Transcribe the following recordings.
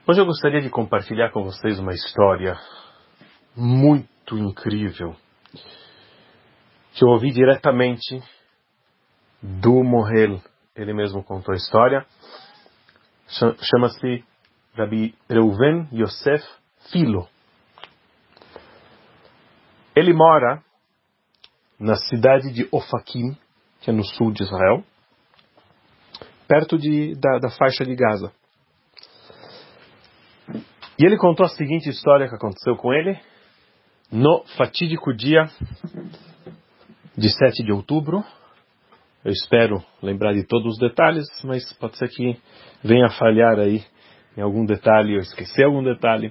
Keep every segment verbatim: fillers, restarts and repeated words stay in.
Hoje eu gostaria de compartilhar com vocês uma história muito incrível que eu ouvi diretamente do Mohel. Ele mesmo contou a história. Chama-se Rabbi Reuven Yosef Filo. Ele mora na cidade de Ofakim, que é no sul de Israel, perto de, da, da faixa de Gaza. E ele contou a seguinte história que aconteceu com ele no fatídico dia de sete de outubro. Eu espero lembrar de todos os detalhes, mas pode ser que venha a falhar aí em algum detalhe, ou esquecer algum detalhe.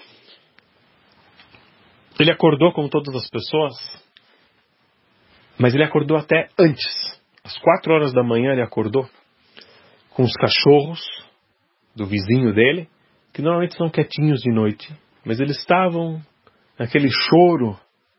Ele acordou como todas as pessoas, mas ele acordou até antes. Às quatro horas da manhã ele acordou com os cachorros do vizinho dele, que normalmente são quietinhos de noite, mas eles estavam naquele choro,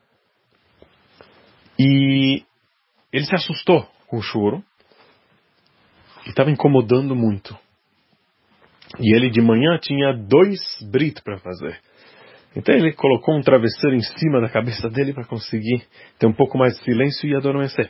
e ele se assustou com o choro, e estava incomodando muito. E ele de manhã tinha dois brit para fazer. Então ele colocou um travesseiro em cima da cabeça dele para conseguir ter um pouco mais de silêncio e adormecer.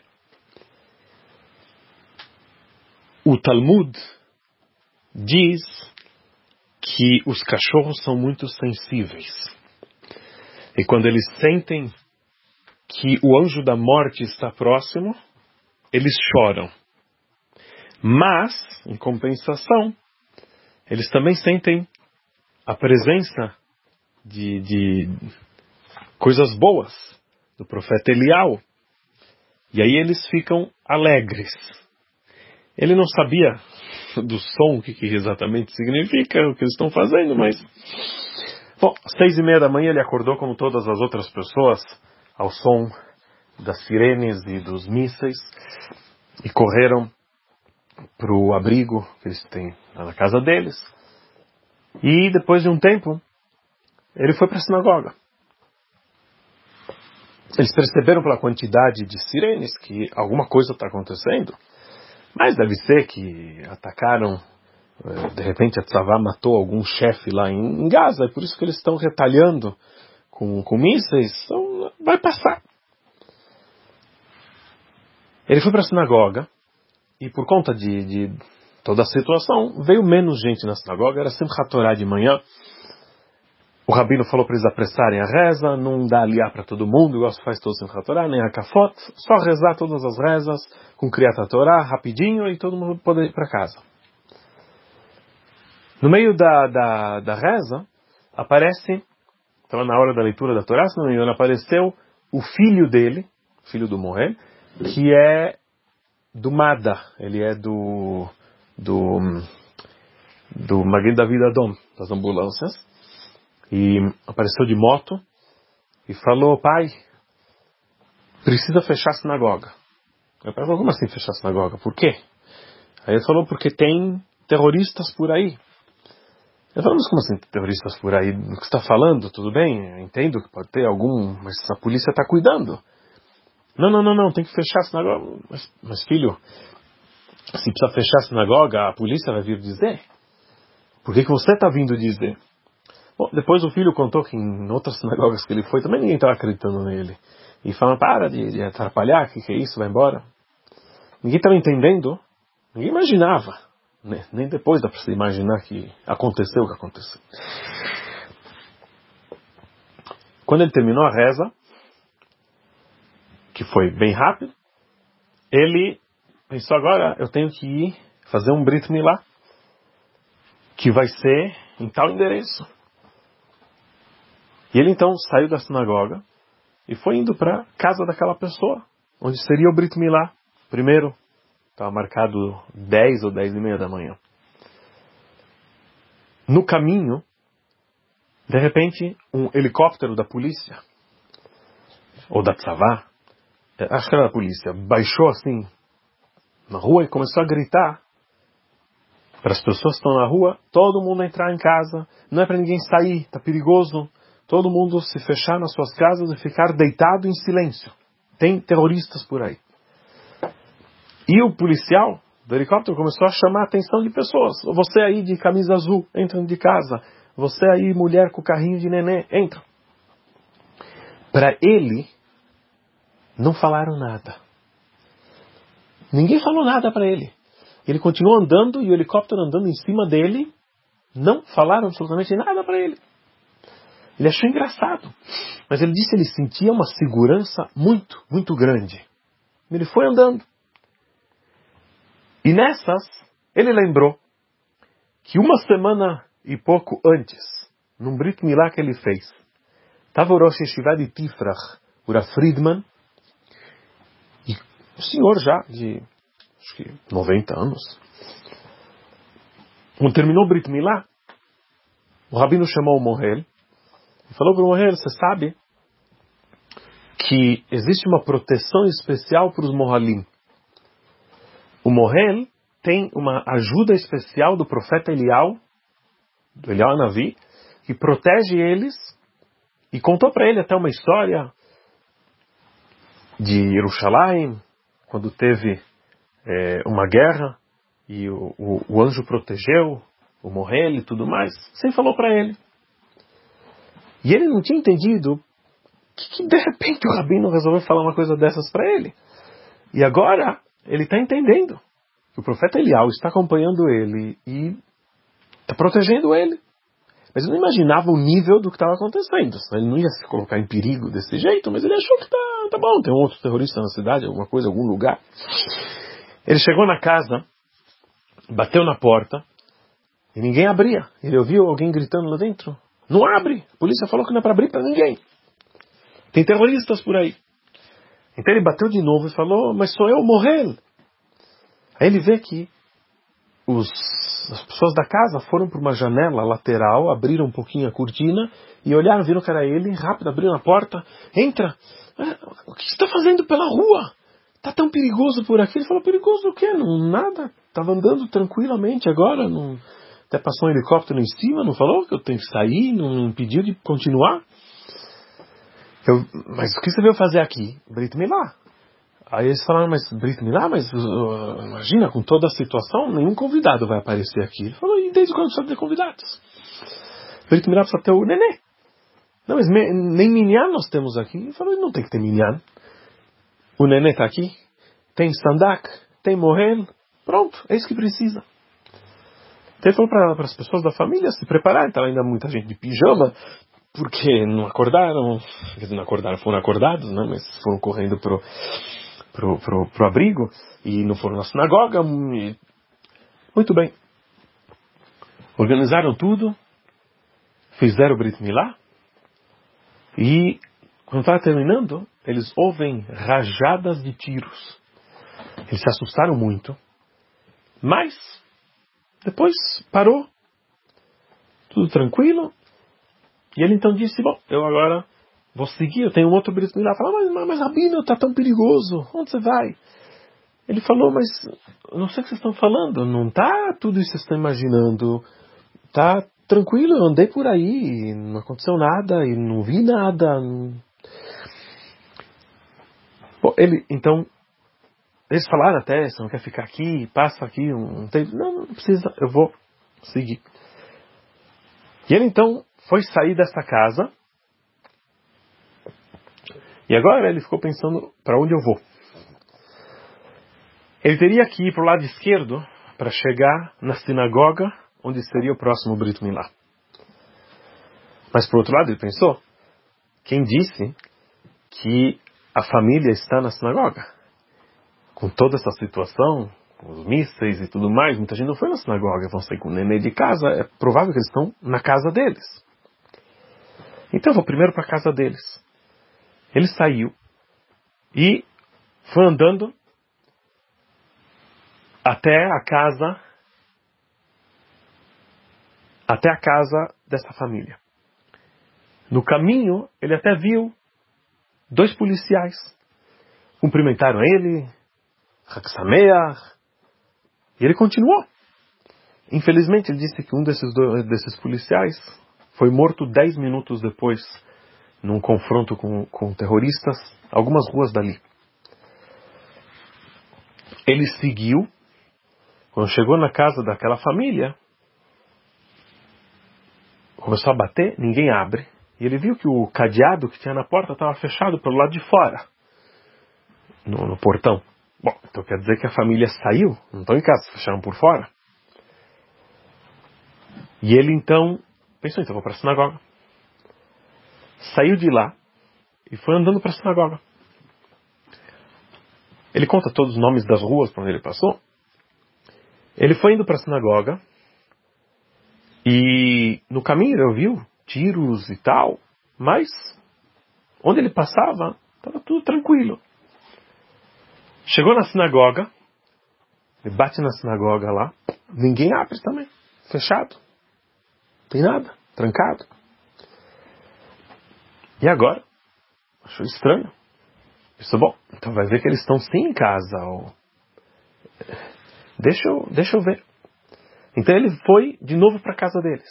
O Talmud diz que os cachorros são muito sensíveis. E quando eles sentem que o anjo da morte está próximo, eles choram. Mas, em compensação, eles também sentem a presença de, de coisas boas do profeta Elial. E aí eles ficam alegres. Ele não sabia do som, o que, que exatamente significa, o que eles estão fazendo, mas... Bom, às seis e meia da manhã ele acordou como todas as outras pessoas, ao som das sirenes e dos mísseis, e correram para o abrigo que eles têm na casa deles. E depois de um tempo, ele foi para a sinagoga. Eles perceberam pela quantidade de sirenes que alguma coisa está acontecendo, mas deve ser que atacaram, de repente a Tzavá matou algum chefe lá em Gaza, é por isso que eles estão retalhando com, com mísseis, então vai passar. Ele foi para a sinagoga, e por conta de, de toda a situação, veio menos gente na sinagoga, era Simchat Torah de manhã. O rabino falou para eles apressarem a reza, não dá aliá para todo mundo, igual se faz todo Simchat Torah, nem a Kafot, só rezar todas as rezas com Kriyat Torah, rapidinho, e todo mundo pode ir para casa. No meio da, da, da reza, aparece, estava na hora da leitura da Torá, se não me engano, apareceu o filho dele, filho do Mohel, que é do Mada, ele é do do, do Maguen David Adom, das ambulâncias, e apareceu de moto e falou: pai, precisa fechar a sinagoga. Meu pai falou: como assim fechar a sinagoga? Por quê? Aí ele falou: porque tem terroristas por aí. Eu falei: mas como assim terroristas por aí? O que você está falando? Tudo bem, eu entendo que pode ter algum, mas a polícia está cuidando. Não, não, não, não, tem que fechar a sinagoga. Mas, mas filho, se precisa fechar a sinagoga, a polícia vai vir dizer. Por que, que você está vindo dizer? Bom, depois o filho contou que em outras sinagogas que ele foi, também ninguém estava acreditando nele. E falando: para de, de atrapalhar, o que, que é isso, vai embora. Ninguém estava entendendo, ninguém imaginava. Né? Nem depois dá para se imaginar que aconteceu o que aconteceu. Quando ele terminou a reza, que foi bem rápido, ele pensou: agora eu tenho que ir fazer um Brit Milá, que vai ser em tal endereço. E ele então saiu da sinagoga e foi indo para a casa daquela pessoa, onde seria o Brit Milá. Primeiro, estava marcado dez ou dez e meia da manhã. No caminho, de repente, um helicóptero da polícia, ou da Tzavá, acho que era da polícia, baixou assim na rua e começou a gritar para as pessoas que estão na rua: todo mundo entrar em casa, não é para ninguém sair, está perigoso, todo mundo se fechar nas suas casas e ficar deitado em silêncio, tem terroristas por aí. E o policial do helicóptero começou a chamar a atenção de pessoas: você aí de camisa azul, entrando de casa, você aí, mulher com o carrinho de neném, entra. Para ele, não falaram nada. Ninguém falou nada para ele. Ele continuou andando e o helicóptero andando em cima dele, não falaram absolutamente nada para ele. Ele achou engraçado. Mas ele disse que ele sentia uma segurança muito, muito grande. Ele foi andando. E nessas, ele lembrou que uma semana e pouco antes, num Brit Milá que ele fez, estava o Rosh Yeshiva de Tifrach, o Rav Friedman, e o senhor já de acho que noventa anos, quando terminou o Brit Milá, o rabino chamou o Mohel e falou para o Mohel, você sabe que existe uma proteção especial para os Mohalim. O Mohel tem uma ajuda especial do profeta Elial, do Elial Hanavi, que protege eles, e contou para ele até uma história de Jerusalém, quando teve é, uma guerra, e o, o, o anjo protegeu o Mohel e tudo mais. Você falou para ele. E ele não tinha entendido que, que de repente o rabino resolveu falar uma coisa dessas para ele. E agora ele está entendendo que o profeta Elial está acompanhando ele e está protegendo ele. Mas ele não imaginava o nível do que estava acontecendo. Ele não ia se colocar em perigo desse jeito, mas ele achou que tá, tá bom, tem um outro terrorista na cidade, alguma coisa, algum lugar. Ele chegou na casa, bateu na porta, e ninguém abria. Ele ouviu alguém gritando lá dentro. Não abre! A polícia falou que não é para abrir para ninguém. Tem terroristas por aí. Então ele bateu de novo e falou, mas sou eu, Mohel. Aí ele vê que os, as pessoas da casa foram para uma janela lateral, abriram um pouquinho a cortina e olharam, viram que era ele, rápido abriram a porta. Entra! O que você está fazendo pela rua? Está tão perigoso por aqui. Ele falou, perigoso o quê? Não, nada. Estava andando tranquilamente agora. Não... Até passou um helicóptero em cima, não falou que eu tenho que sair, não impediu de continuar. Eu, mas o que você veio fazer aqui? Brit Milá. Aí eles falaram, mas Brit Milá, mas uh, imagina, com toda a situação, nenhum convidado vai aparecer aqui. Ele falou, e desde quando precisa ter convidados? Brit Milá precisa ter o nenê. Não, mas me, nem minyan nós temos aqui. Ele falou, não tem que ter minyan. O nenê está aqui, tem sandak, tem mohel, pronto, é isso que precisa. Então ele falou para as pessoas da família se prepararem, estava ainda muita gente de pijama, porque não acordaram, quer dizer, não acordaram, foram acordados, né, mas foram correndo pro, pro, pro, pro abrigo, e não foram na sinagoga. E... Muito bem. Organizaram tudo, fizeram o Brit Milá, e quando estava terminando, eles ouvem rajadas de tiros. Eles se assustaram muito, mas depois parou, tudo tranquilo, e ele então disse, bom, eu agora vou seguir, eu tenho um outro Brit Milá. Falou, mas, mas, mas Rabino, está tão perigoso, onde você vai? Ele falou, mas eu não sei o que vocês estão falando, não está tudo isso que vocês estão imaginando, está tranquilo, eu andei por aí, não aconteceu nada, e não vi nada. Não... Bom, ele, então, eles falaram até, você não quer ficar aqui, passa aqui um tempo. Não, não precisa, eu vou seguir. E ele então foi sair dessa casa. E agora ele ficou pensando, para onde eu vou? Ele teria que ir para o lado esquerdo para chegar na sinagoga, onde seria o próximo Brit Milá. Mas por outro lado ele pensou, quem disse que a família está na sinagoga? Com toda essa situação, os mísseis e tudo mais, muita gente não foi na sinagoga, vão sair com o nenê de casa, é provável que eles estão na casa deles. Então eu vou primeiro para a casa deles. Ele saiu e foi andando até a casa, até a casa dessa família. No caminho, ele até viu dois policiais. Cumprimentaram ele, Chag Sameach, e ele continuou. Infelizmente, ele disse que um desses, dois, desses policiais foi morto dez minutos depois, num confronto com, com terroristas, algumas ruas dali. Ele seguiu, quando chegou na casa daquela família, começou a bater, ninguém abre. E ele viu que o cadeado que tinha na porta estava fechado pelo lado de fora, no, no portão. Bom, então quer dizer que a família saiu, não estão em casa, fecharam por fora. E ele então pensou, então vou para a sinagoga. Saiu de lá e foi andando para a sinagoga. Ele conta todos os nomes das ruas por onde ele passou. Ele foi indo para a sinagoga e no caminho ele ouviu tiros e tal, mas onde ele passava estava tudo tranquilo. Chegou na sinagoga, ele bate na sinagoga lá, ninguém abre também, fechado, não tem nada, trancado. E agora? Achou estranho. Pensou, bom, então vai ver que eles estão sim em casa. Ou... Deixa eu, deixa eu ver. Então ele foi de novo para a casa deles.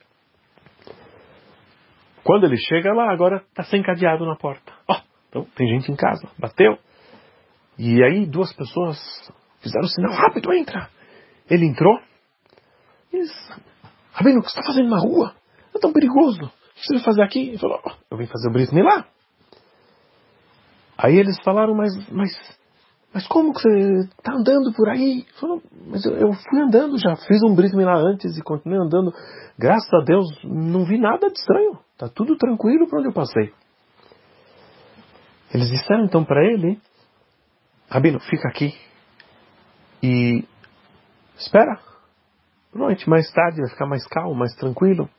Quando ele chega lá, agora está sem cadeado na porta. Ó, oh, então tem gente em casa. Bateu. E aí duas pessoas fizeram o sinal, rápido, entra. Ele entrou. E eles, Rabino, o que você está fazendo na rua? É tão perigoso. O que você vai fazer aqui? Ele falou, oh, eu vim fazer o Brit Milá. Aí eles falaram, mas, mas, mas como que você está andando por aí? Ele falou, mas eu, eu fui andando já, fiz um Brit Milá antes e continuei andando. Graças a Deus, não vi nada de estranho. Está tudo tranquilo por onde eu passei. Eles disseram então para ele, Rabino, fica aqui e espera. Provavelmente mais tarde vai ficar mais calmo, mais tranquilo.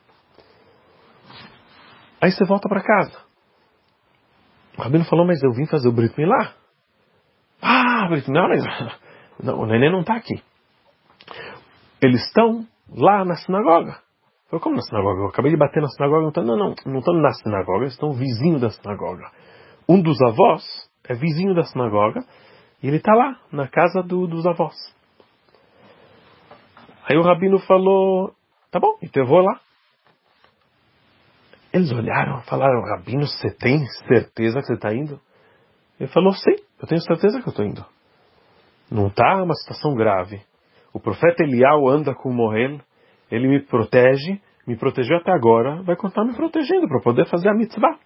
Aí você volta para casa. O Rabino falou, mas eu vim fazer o Brit Milá. Ah, Brit Milá, mas não, o neném não está aqui. Eles estão lá na sinagoga. Eu falei, como na sinagoga? Eu acabei de bater na sinagoga. Não, não, não, não estão na sinagoga, eles estão vizinho da sinagoga. Um dos avós é vizinho da sinagoga e ele está lá, na casa do, dos avós. Aí o Rabino falou, tá bom, então eu vou lá. Eles olharam, falaram, Rabino, você tem certeza que você está indo? Ele falou, sim, eu tenho certeza que eu estou indo. Não está uma situação grave. O profeta Elial anda com o Mohel, ele me protege, me protegeu até agora, vai continuar me protegendo para poder fazer a mitzvah.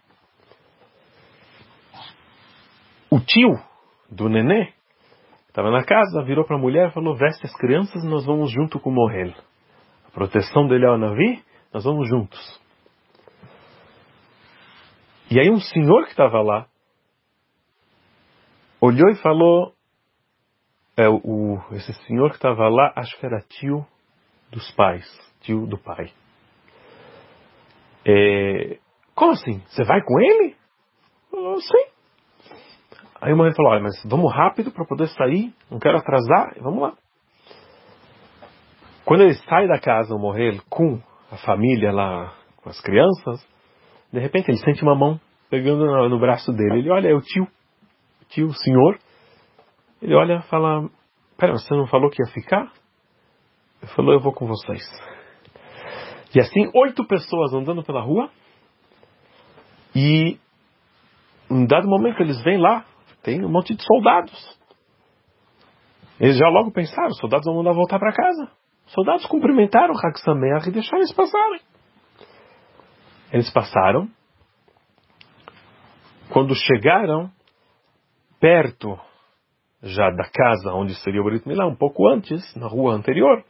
O tio do nenê estava na casa, virou para a mulher e falou, veste as crianças, nós vamos junto com o Mohel. A proteção dele ao Navi, nós vamos juntos. E aí um senhor que estava lá, olhou e falou, é, o, esse senhor que estava lá, acho que era tio dos pais, tio do pai. É, como assim? Você vai com ele? Eu, sim. Aí o Mohel falou, olha, mas vamos rápido para poder sair, não quero atrasar, vamos lá. Quando ele sai da casa, o Mohel, com a família lá, com as crianças, de repente ele sente uma mão pegando no, no braço dele. Ele olha, é o tio, o tio, o senhor. Ele olha e fala, pera, você não falou que ia ficar? Ele falou, eu vou com vocês. E assim, oito pessoas andando pela rua, e em dado momento eles vêm lá, tem um monte de soldados. Eles já logo pensaram, os soldados vão mandar voltar para casa. Os soldados cumprimentaram o Hag Sameach e deixaram eles passarem. Eles passaram. Quando chegaram perto já da casa onde seria o Brit Milá, um pouco antes, na rua anterior,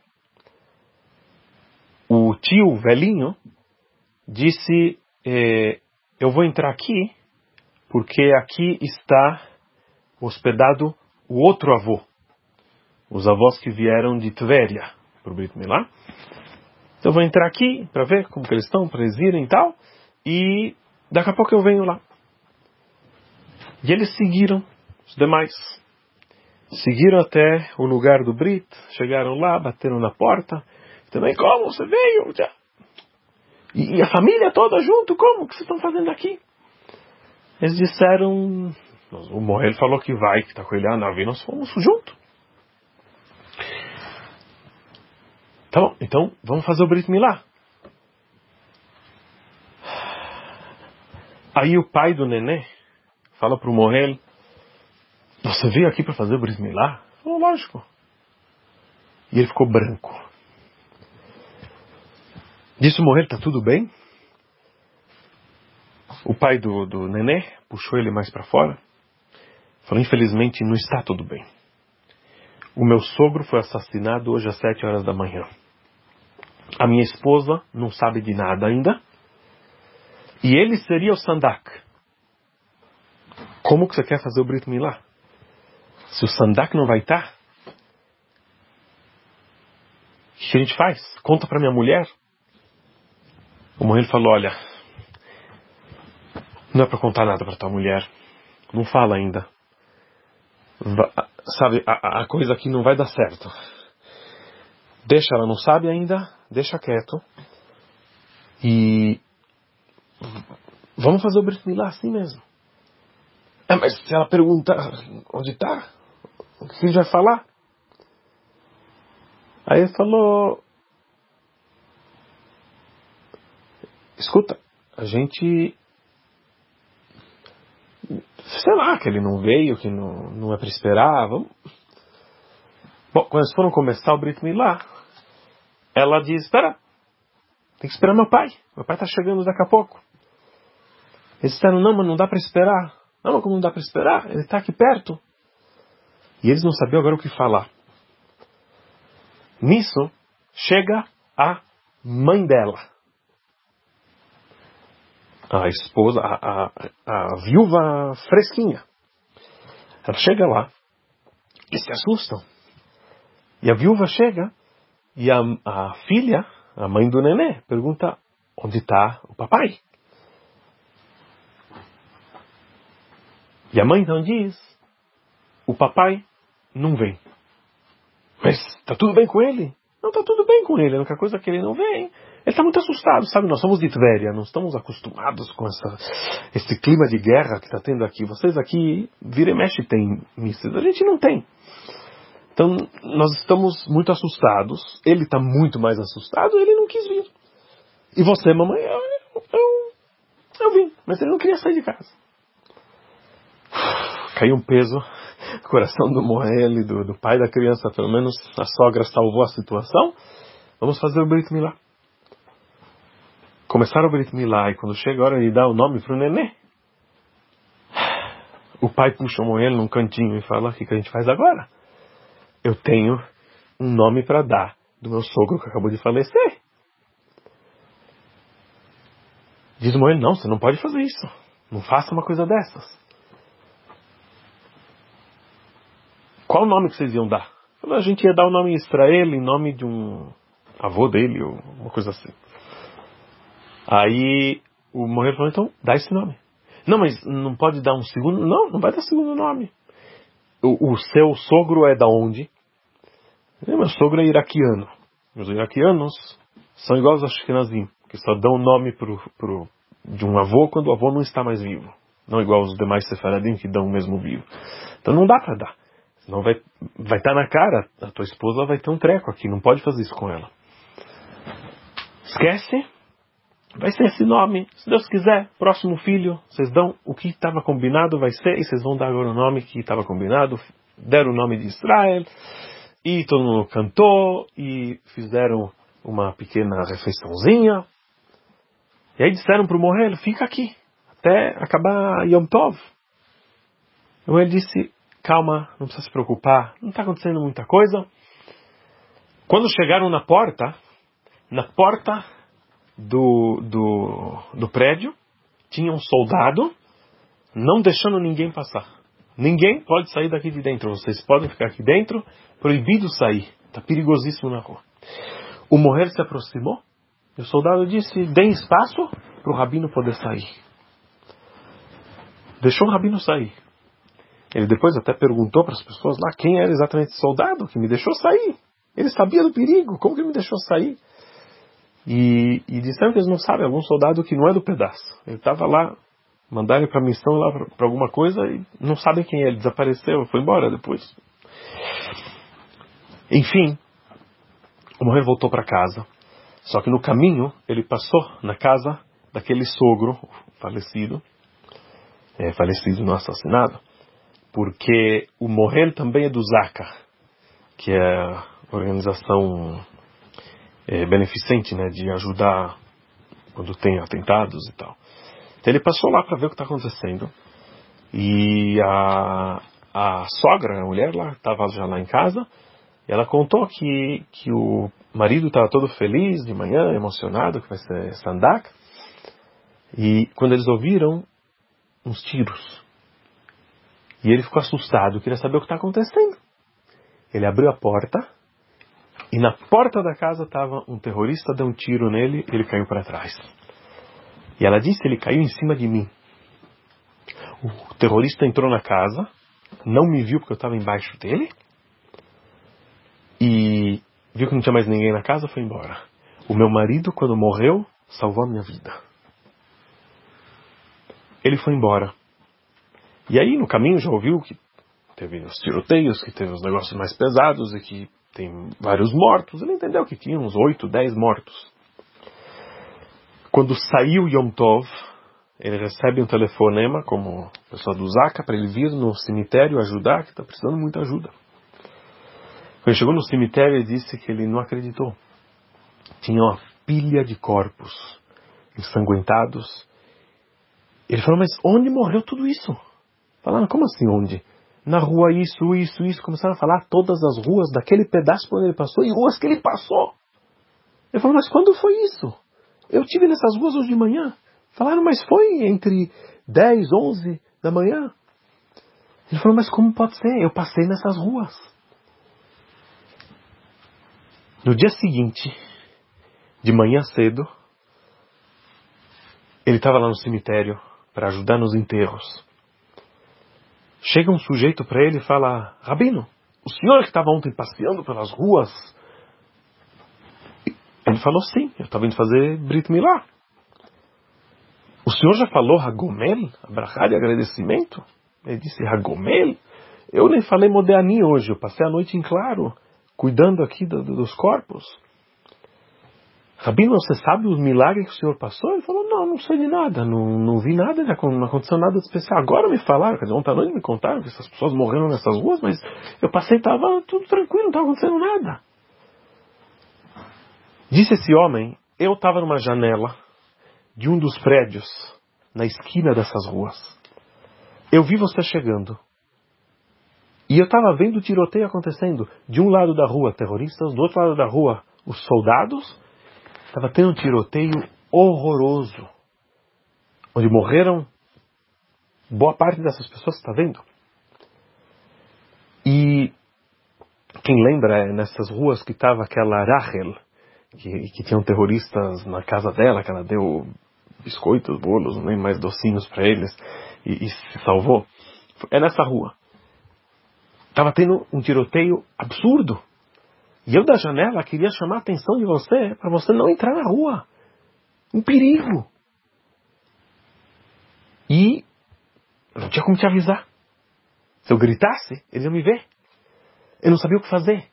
o tio velhinho disse, eh, eu vou entrar aqui porque aqui está hospedado o outro avô. Os avós que vieram de Tveria para o Brit Milá. Então eu vou entrar aqui para ver como que eles estão, para eles irem e tal. E daqui a pouco eu venho lá. E eles seguiram, os demais. Seguiram até o lugar do Brit. Chegaram lá, bateram na porta. Também, como você veio? E, e a família toda junto? Como? O que vocês estão fazendo aqui? Eles disseram, o Mohel falou que vai, que está com ele a nave, nós fomos junto. Tá bom, então vamos fazer o Brit Milá. Aí o pai do nenê fala para o Mohel, você veio aqui para fazer o Brit Milá? Falou, lógico. E ele ficou branco. Disse o Mohel, tá tudo bem? O pai do, do nenê puxou ele mais para fora. Falou, infelizmente não está tudo bem. O meu sogro foi assassinado hoje às sete horas da manhã. A minha esposa não sabe de nada ainda. E ele seria o Sandak. Como que você quer fazer o Brit Milá? Se o Sandak não vai estar, o que a gente faz? Conta para minha mulher. O Mohel falou, olha, não é para contar nada para tua mulher. Não fala ainda. Va- sabe, a, a coisa aqui não vai dar certo. Deixa, ela não sabe ainda, deixa quieto. E vamos fazer o Brit Milá assim mesmo. É, mas se ela perguntar onde está, o que ele vai falar? Aí ele falou, escuta, a gente, sei lá, que ele não veio, que não, não é para esperar. Vamos. Bom, quando eles foram começar o Brit Milá, ela diz, espera, tem que esperar meu pai. Meu pai está chegando daqui a pouco. Eles disseram, não, mas não dá para esperar. Não, mas como não dá para esperar? Ele está aqui perto. E eles não sabiam agora o que falar. Nisso, chega a mãe dela. A esposa, a, a, a viúva fresquinha. Ela chega lá e se assustam. E a viúva chega e a, a filha, a mãe do nenê, pergunta, onde está o papai? E a mãe então diz, o papai não vem. Mas está tudo bem com ele? Não, está tudo bem com ele. A única coisa é que ele não vem. Ele está muito assustado, sabe? Nós somos de Tvéria, não estamos acostumados com essa, esse clima de guerra que está tendo aqui. Vocês aqui, vira e mexe, tem mísseis. A gente não tem. Então, nós estamos muito assustados. Ele está muito mais assustado, ele não quis vir. E você, mamãe, eu, eu, eu vim. Mas ele não queria sair de casa. Caiu um peso no coração do Mohel e do, do pai da criança. Pelo menos a sogra salvou a situação. Vamos fazer o Brit Milá. Começaram o Brit Milá e quando chega a hora de dar o nome para o nenê, o pai puxa o Mohel num cantinho e fala, o que, que a gente faz agora? Eu tenho um nome para dar do meu sogro que acabou de falecer. Diz o Mohel, não, você não pode fazer isso. Não faça uma coisa dessas. Qual o nome que vocês iam dar? A gente ia dar o nome Israel em nome de um avô dele, ou uma coisa assim. Aí o Mohel falou, então dá esse nome. Não, mas não pode dar um segundo? Não, não vai dar segundo nome. O, o seu sogro é da onde? Meu sogro é iraquiano. Os iraquianos são iguais aos Ashkenazim, que só dão nome pro, pro, de um avô quando o avô não está mais vivo. Não igual os demais sefaradim que dão o mesmo vivo. Então não dá para dar. Senão vai vai estar na cara, a tua esposa vai ter um treco aqui, não pode fazer isso com ela. Esquece, vai ser esse nome, se Deus quiser, próximo filho, vocês dão o que estava combinado, vai ser, e vocês vão dar agora o nome que estava combinado, deram o nome de Israel, e todo mundo cantou, e fizeram uma pequena refeiçãozinha, e aí disseram para o Mohel, fica aqui, até acabar Yom Tov. Então ele disse, calma, não precisa se preocupar, não está acontecendo muita coisa. Quando chegaram na porta, na porta do, do, do prédio, tinha um soldado não deixando ninguém passar. Ninguém pode sair daqui de dentro, vocês podem ficar aqui dentro, proibido sair, está perigosíssimo na rua. O Mohel se aproximou e o soldado disse, deem espaço para o rabino poder sair. Deixou o rabino sair. Ele depois até perguntou para as pessoas lá quem era exatamente esse soldado que me deixou sair. Ele sabia do perigo, como que me deixou sair? E, e disseram que eles não sabem, algum soldado que não é do pedaço. Ele estava lá, mandaram para missão lá para alguma coisa e não sabem quem é, ele desapareceu, foi embora depois. Enfim, o Mohel voltou para casa. Só que no caminho ele passou na casa daquele sogro falecido, é, falecido no assassinado. Porque o Mohel também é do Zaka, que é a organização é, beneficente, né, de ajudar quando tem atentados e tal. Então ele passou lá para ver o que está acontecendo. E a, a sogra, a mulher lá, estava já lá em casa, e ela contou que, que o marido estava todo feliz de manhã, emocionado, que vai ser sandak. E quando eles ouviram uns tiros, e ele ficou assustado, queria saber o que está acontecendo. Ele abriu a porta, e na porta da casa estava um terrorista, deu um tiro nele, e ele caiu para trás. E ela disse, ele caiu em cima de mim. O terrorista entrou na casa, não me viu porque eu estava embaixo dele, e viu que não tinha mais ninguém na casa, foi embora. O meu marido, quando morreu, salvou a minha vida. Ele foi embora. E aí, no caminho, já ouviu que teve os tiroteios, que teve os negócios mais pesados, e que tem vários mortos. Ele entendeu que tinha uns oito, dez mortos. Quando saiu Yom Tov, ele recebe um telefonema, como pessoa do Zaka, para ele vir no cemitério ajudar, que está precisando de muita ajuda. Quando ele chegou no cemitério, ele disse que ele não acreditou. Tinha uma pilha de corpos ensanguentados. Ele falou, mas onde morreu tudo isso? Falaram, como assim onde? Na rua isso, isso, isso. Começaram a falar todas as ruas daquele pedaço por onde ele passou e ruas que ele passou. Ele falou, mas quando foi isso? Eu estive nessas ruas hoje de manhã. Falaram, mas foi entre dez, onze da manhã. Ele falou, mas como pode ser? Eu passei nessas ruas. No dia seguinte, de manhã cedo, ele estava lá no cemitério para ajudar nos enterros. Chega um sujeito para ele e fala, Rabino, o senhor que estava ontem passeando pelas ruas? Ele falou, sim, eu estava indo fazer Brit Milá. O senhor já falou Hagomel, a brachá de agradecimento? Ele disse, Hagomel? Eu nem falei Modeani hoje, eu passei a noite em claro, cuidando aqui do, do, dos corpos. Rabino, você sabe os milagres que o senhor passou? Ele falou, não, não sei de nada, não, não vi nada, não aconteceu nada de especial. Agora me falaram, quer dizer, ontem à noite me contaram que essas pessoas morreram nessas ruas, mas eu passei e estava tudo tranquilo, não estava acontecendo nada. Disse esse homem, eu estava numa janela de um dos prédios, na esquina dessas ruas. Eu vi você chegando. E eu estava vendo o tiroteio acontecendo. De um lado da rua, terroristas, do outro lado da rua, os soldados. Estava tendo um tiroteio horroroso, onde morreram boa parte dessas pessoas, está vendo? E quem lembra, é nessas ruas que estava aquela Rachel, que, que tinham terroristas na casa dela, que ela deu biscoitos, bolos, nem mais docinhos para eles, e, e se salvou. É nessa rua. Estava tendo um tiroteio absurdo. E eu da janela queria chamar a atenção de você para você não entrar na rua. Um perigo. E não tinha como te avisar. Se eu gritasse, eles iam me ver. Eu não sabia o que fazer.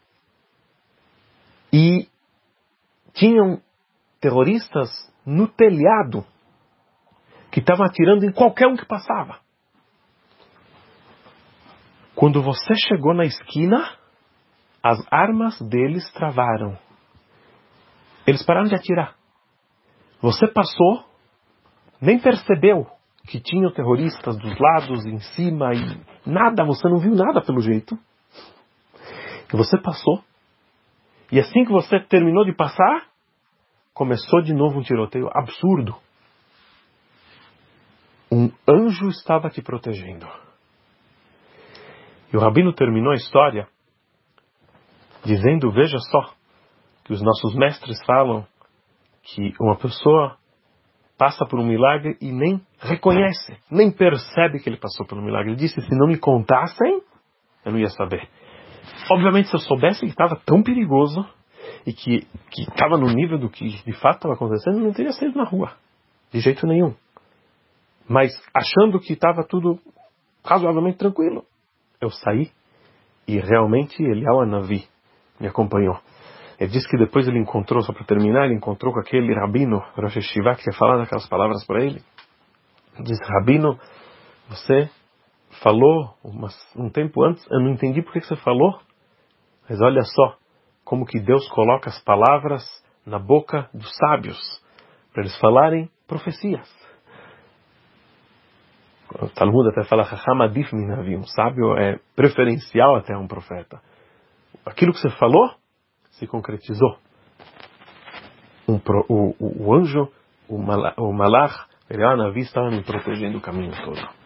E tinham terroristas no telhado que estavam atirando em qualquer um que passava. Quando você chegou na esquina, as armas deles travaram. Eles pararam de atirar. Você passou, nem percebeu que tinham terroristas dos lados, em cima, e nada, você não viu nada pelo jeito. E você passou. E assim que você terminou de passar, começou de novo um tiroteio absurdo. Um anjo estava te protegendo. E o Rabino terminou a história dizendo, veja só, que os nossos mestres falam que uma pessoa passa por um milagre e nem reconhece, nem percebe que ele passou por um milagre. Ele disse, se não me contassem, eu não ia saber. Obviamente, se eu soubesse que estava tão perigoso e que estava no nível do que de fato estava acontecendo, eu não teria saído na rua. De jeito nenhum. Mas achando que estava tudo razoavelmente tranquilo, eu saí e realmente Eliyahu Hanavi me acompanhou. Ele disse que depois ele encontrou, só para terminar, ele encontrou com aquele rabino, Rosh Yeshiva, que tinha falado aquelas palavras para ele. Ele disse, Rabino, você falou umas, um tempo antes, eu não entendi por que você falou, mas olha só, como que Deus coloca as palavras na boca dos sábios, para eles falarem profecias. O Talmud até fala, Chacham adif min navi, um sábio é preferencial até um profeta. Aquilo que você falou, se concretizou. Um pro, o, o, o anjo, o, mala, o malach, ele, ah, Navi estava me protegendo o caminho todo.